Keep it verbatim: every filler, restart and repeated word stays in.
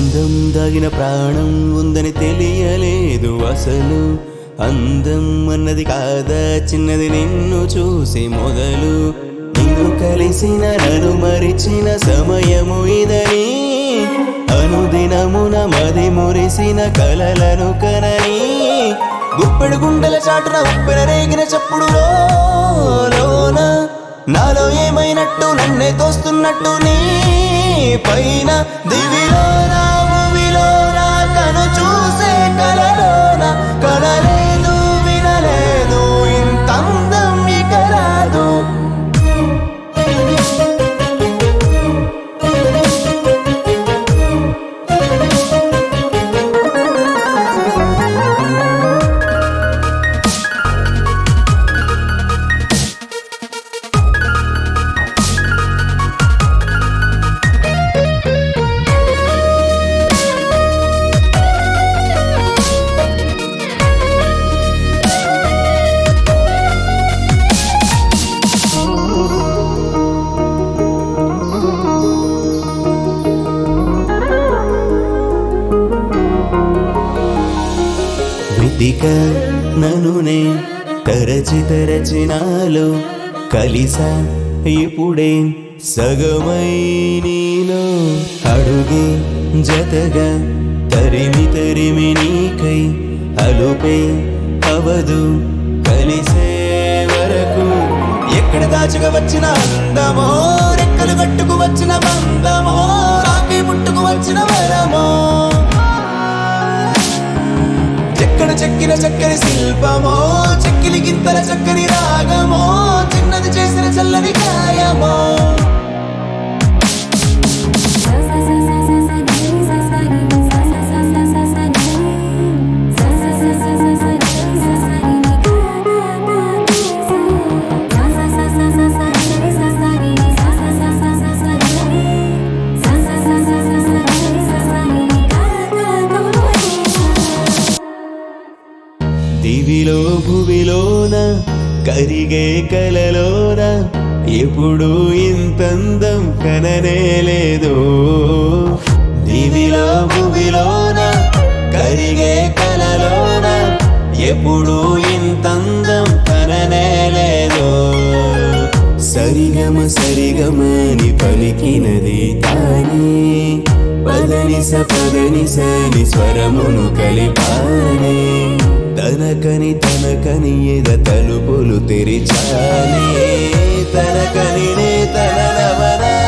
అందం దాగిన ప్రాణం ఉందని తెలియలేదు అసలు. అందం అన్నది కాదా చిన్నది నిన్ను చూసి మొదలు. నిన్ను కలిసిన నన్ను మరిచిన సమయము ఇదని, అనుదినమున మది మురిసిన కలలను కనని. గుప్పెడు గుండెల చాటున ఉప్పెన రేగిన చప్పుడులో లోన నాలో ఏమైనట్టు నన్నే తోస్తున్నట్టు నీ పైన. దివిలోన భూమిలోన కను చూసే కలలోన కలలేదు వినలేదు ఇంత అందం ఇక రాదు. వెతిక ననునే తరచి తరచి నాలో కలిసా ఇప్పుడే సగమై నీలో. అడుగే జతగా తరిమి తరిమి నీకై అలుపే అవదు కలిసే వరకు. ఎక్కడ దాచుగా వచ్చిన అందమో రెక్కలు కట్టుకు వచ్చిన బంధమో రాకి ముట్టుకు వచ్చిన వరమో. చెక్కడ చెక్కిన చక్కని శిల్పమో చెక్కిలి గింతల చక్కని రాగమో చిన్నది చేసిన చల్లని గాయమో. దివిలో భువిలోన కరిగే కలలోన ఎప్పుడు ఇంతందం కననే లేదు. దివిలో భువిలోన కరిగే కలలోన ఎప్పుడు ఇంతందం కననే లేదు. సరిగమ సరిగమని పలికినది తానే, పదనిస పదనిసని స్వరమును కలిపానే. తనకని తనకని ఎద తలుపులు తెరిచానే, తనకని నే తన